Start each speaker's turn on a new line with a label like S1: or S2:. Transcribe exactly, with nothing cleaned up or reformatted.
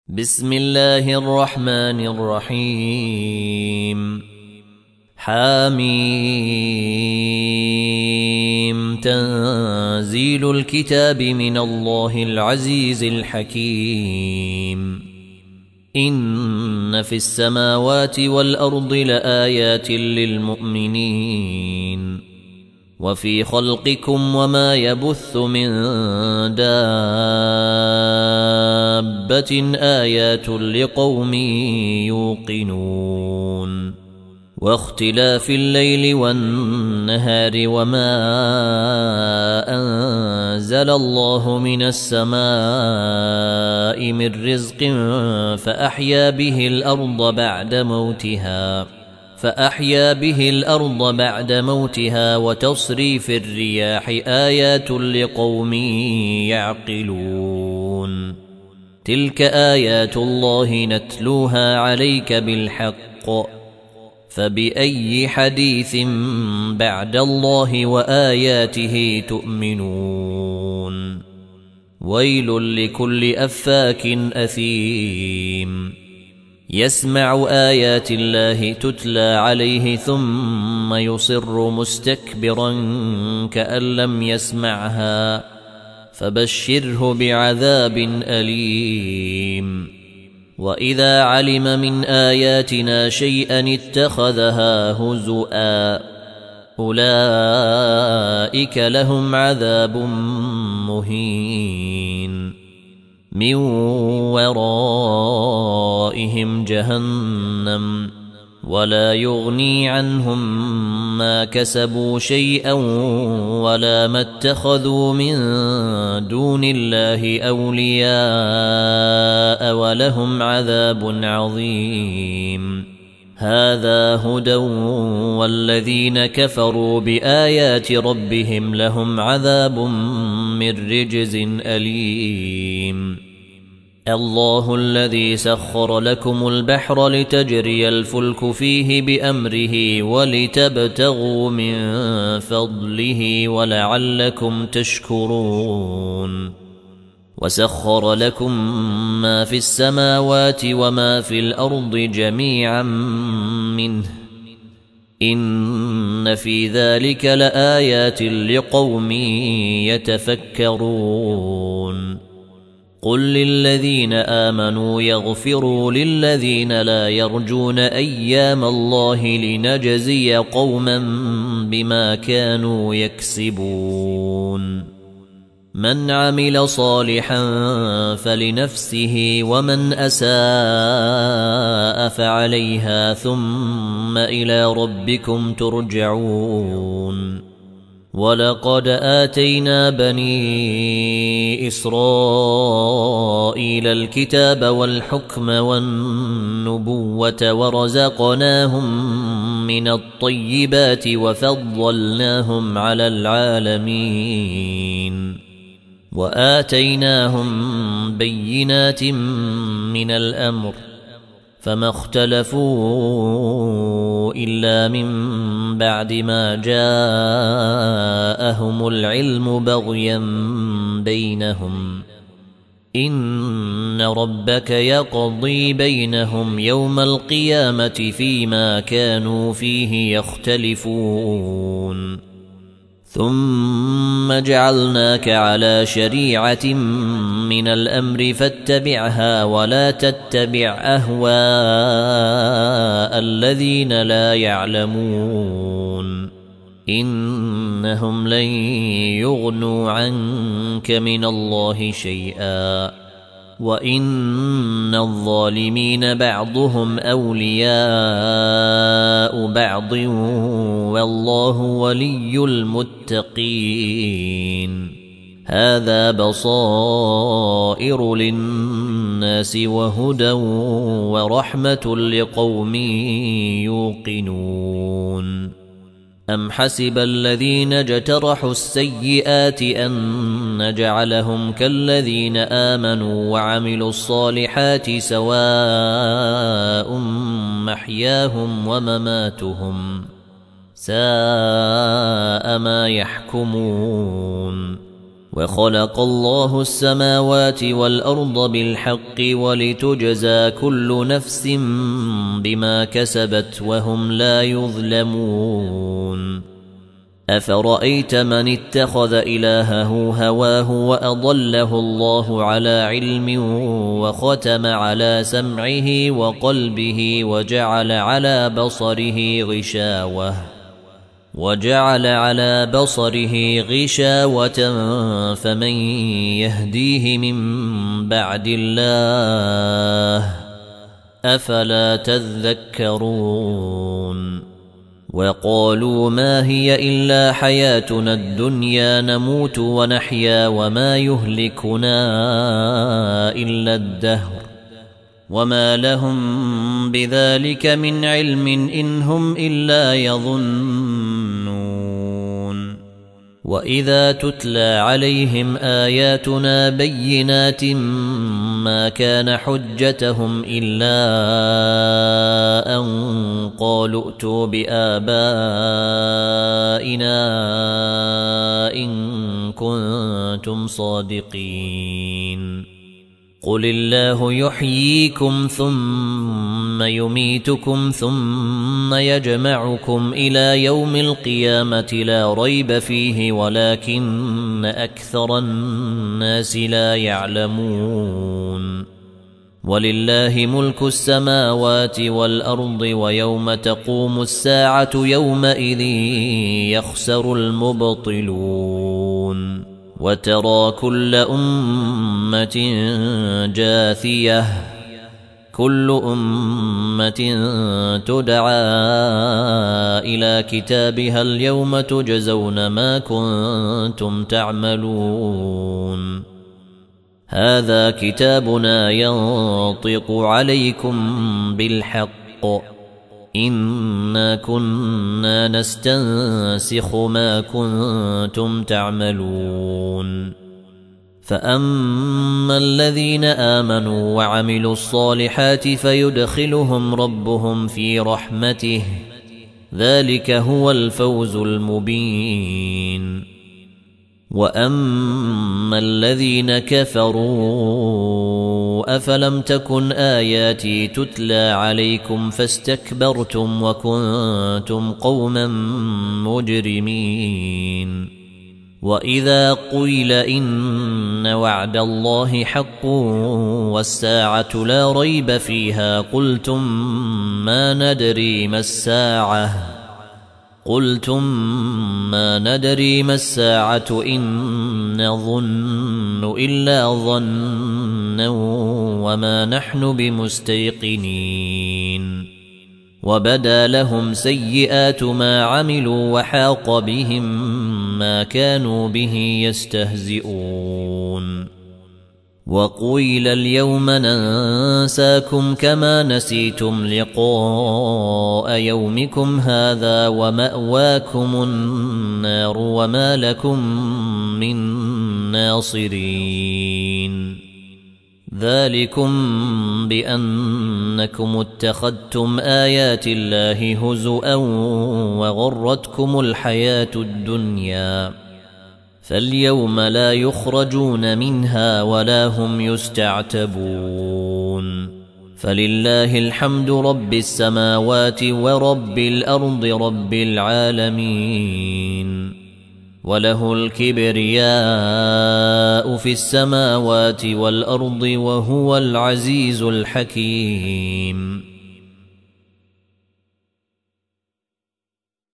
S1: بسم الله الرحمن الرحيم. حاميم تنزيل الكتاب من الله العزيز الحكيم. إن في السماوات والأرض لآيات للمؤمنين وفي خلقكم وما يبث من دابة آيات لقوم يوقنون. واختلاف الليل والنهار وما أنزل الله من السماء من رزق فأحيا به الأرض بعد موتها فأحيا به الأرض بعد موتها وتصريف الرياح آيات لقوم يعقلون. تلك آيات الله نتلوها عليك بالحق فبأي حديث بعد الله وآياته تؤمنون. ويل لكل أفاك أثيم يسمع آيات الله تتلى عليه ثم يصر مستكبرا كأن لم يسمعها فبشره بعذاب أليم. وإذا علم من آياتنا شيئا اتخذها هزؤا أولئك لهم عذاب مهين من ورائهم جهنم ولا يغني عنهم ما كسبوا شيئا ولا ما اتخذوا من دون الله أولياء ولهم عذاب عظيم. هذا هدى والذين كفروا بآيات ربهم لهم عذاب من رجز أليم. الله الذي سخر لكم البحر لتجري الفلك فيه بأمره ولتبتغوا من فضله ولعلكم تشكرون. وسخر لكم ما في السماوات وما في الأرض جميعا منه إن في ذلك لآيات لقوم يتفكرون. قل للذين آمنوا يغفروا للذين لا يرجون أيام الله لنجزي قوما بما كانوا يكسبون. من عمل صالحا فلنفسه ومن أساء فعليها ثم إلى ربكم ترجعون. ولقد آتينا بني إسرائيل الكتاب والحكم والنبوة ورزقناهم من الطيبات وفضلناهم على العالمين وآتيناهم بينات من الأمر فما اختلفوا إلا من بعد ما جاءهم العلم بغيا بينهم. إن ربك يقضي بينهم يوم القيامة فيما كانوا فيه يختلفون. ثم جعلناك على شريعة من الأمر فاتبعها ولا تتبع أهواء الذين لا يعلمون إنهم لن يغنوا عنك من الله شيئا وإن الظالمين بعضهم أولياء بعض والله ولي المتقين. هذا بصائر للناس وهدى ورحمة لقوم يوقنون. أم حسب الذين اجترحوا السيئات أن نجعلهم كالذين آمنوا وعملوا الصالحات سواء محياهم ومماتهم ساء ما يحكمون. وخلق الله السماوات والأرض بالحق ولتجزى كل نفس بما كسبت وهم لا يظلمون أفرأيت من اتخذ إلهه هواه وأضله الله على علم وختم على سمعه وقلبه وجعل على بصره غشاوة وجعل على بصره غشاوة فمن يهديه من بعد الله أفلا تذكرون وقالوا ما هي إلا حياتنا الدنيا نموت ونحيا وما يهلكنا إلا الدهر وما لهم بذلك من علم إن هم إلا يظنون وإذا تتلى عليهم آياتنا بينات ما كان حجتهم إلا أن قالوا ائتوا بآبائنا إن كنتم صادقين قل الله يحييكم ثم يميتكم ثم يجمعكم إلى يوم القيامة لا ريب فيه ولكن أكثر الناس لا يعلمون ولله ملك السماوات والأرض ويوم تقوم الساعة يومئذ يخسر المبطلون وترى كل أمة جاثية كل أمة تدعى إلى كتابها اليوم تجزون ما كنتم تعملون هذا كتابنا ينطق عليكم بالحق إنا كنا نستنسخ ما كنتم تعملون فأما الذين آمنوا وعملوا الصالحات فيدخلهم ربهم في رحمته ذلك هو الفوز المبين وأما الذين كفروا أفلم تكن آياتي تتلى عليكم فاستكبرتم وكنتم قوما مجرمين وإذا قيل إن وعد الله حق والساعة لا ريب فيها قلتم ما ندري ما الساعة قلتم ما ندري ما الساعة إن نظن إلا ظنا وما نحن بمستيقنين وبدا لهم سيئات ما عملوا وحاق بهم ما كانوا به يستهزئون وقيل اليوم ننساكم كما نسيتم لقاء يومكم هذا ومأواكم النار وما لكم من ناصرين ذلكم بأنكم اتخذتم آيات الله هزؤا وغرتكم الحياة الدنيا فاليوم لا يخرجون منها ولا هم يستعتبون فلله الحمد رب السماوات ورب الأرض رب العالمين وله الكبرياء في السماوات والأرض وهو العزيز الحكيم